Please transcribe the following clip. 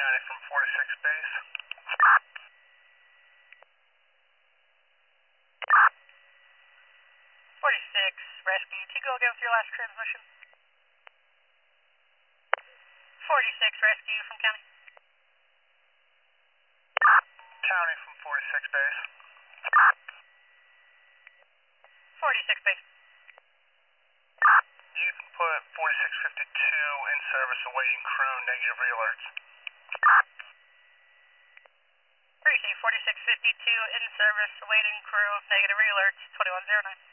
County from 46 base. 46 rescue, can you go again with your last transmission? 46 rescue from county. County from 46 base. 46 base. You can put 4652 in service awaiting crew, negative re-alerts. Appreciate 4652 in service awaiting crew, negative re-alerts, 2109.